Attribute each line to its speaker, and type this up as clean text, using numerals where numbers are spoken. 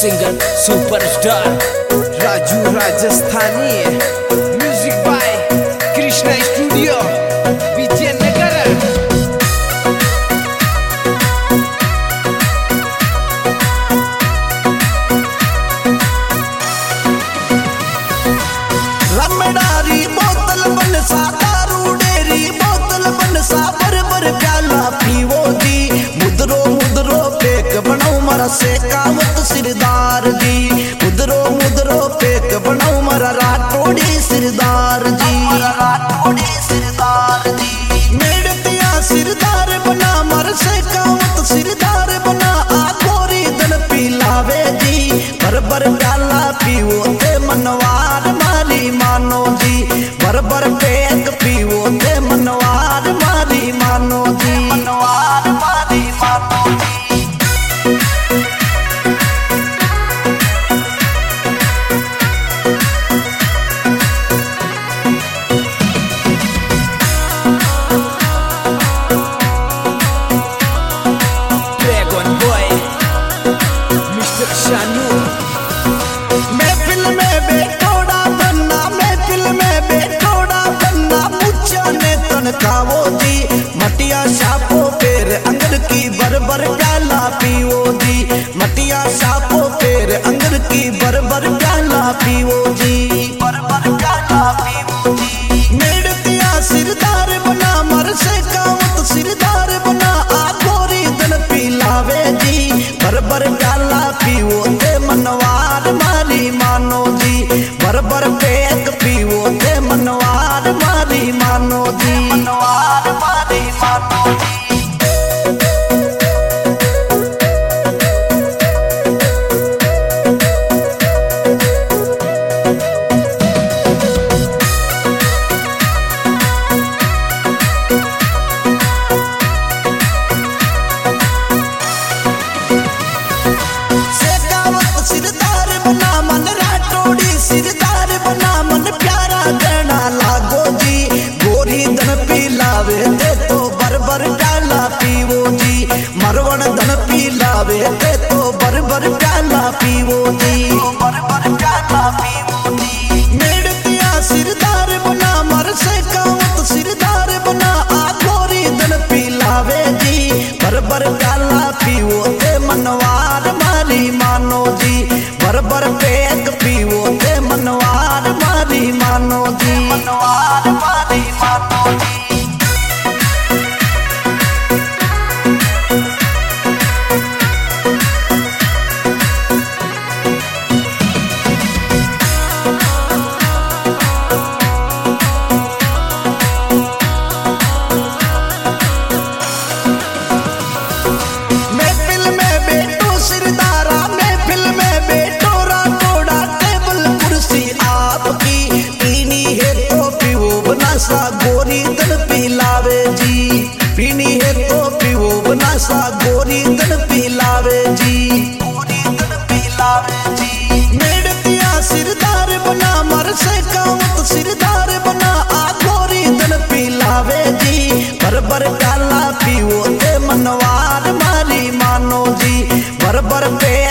Speaker 1: Singer superstar Raju Rajasthani. Music by Krishna studio Vijaynagar.
Speaker 2: रमडारी बोतल बनसा दारू डेरी बोतल बनसा बर प्याला पीवो जी। मुदरो मुदरो पेक बनाऊ मरा से कावत सिरदार जी। मुदरो मुदरो पेक बनाऊ मरा राठौड़ी सिरदार जी। राठौड़ी सिरदार जी मेड़तिया सिरदार बना मर से कावत सिरदार बना। आखोरी दन पिलावे जी बर प्याला पीवो ते मनवार मारी मानो जी। बर पेक पीवो ते मनवार मारी मानो जी। मनवार मारी मानो जी।
Speaker 1: Dragon boy mister Shanu.
Speaker 2: महफिल में बेटोड़ा बनना महफिल में बेटोड़ा बनना। मुझा ने तनकावो जी मटिया सापो पेर अंगर की बर प्याला पीवो जी। मटिया सापो पेर अंगर की बर प्याला पीवो जी। बर प्याला पीवो जी मेड़तिया सिरदार बना मर से कावत सिरदार बना। आखोरी दन पिलावे जी बर प्याला पीवो ते मनवार मारी मानो जी। बर पेक पीवो ते मनवार मारी मानो जी। मनवार मारी मानो जी। सिरदार बना मन राठौड़ी सिरदार बना। मन प्यारा गणा लागो जी। गोरी धन पिलावे ते तो बर प्याला पीवो जी। मरवण धन पिलावे ते तो बर प्याला पीवो जी। बर प्याला पीवो जी मेड़तिया सिरदार बना मर से कावत सिरदार बना। आखोरी धन पिलावे जी बर प्याला पीवो ते मनवार मारी मानो जी। बर पेक पीवो ते मनवार मारी मानो जी। मनवार मारी मानो जी। महफिल में बेटो सिरदारा महफिल में बेटो राठौड़ा। टेबल कुर्सी आपकी पीनी है तो पीवो बनासा। गोरी दन पिलावे जी पीनी है तो पीवो बनासा। गोरी दन पिलावे जी गोरी दन पिलावे जी मेड़तिया सिरदार बना मर से कावत सिरदार बना। आखोरी दन पिलावे जी बर प्याला पीवो ते मनवार मारी मानो जी। बर पेक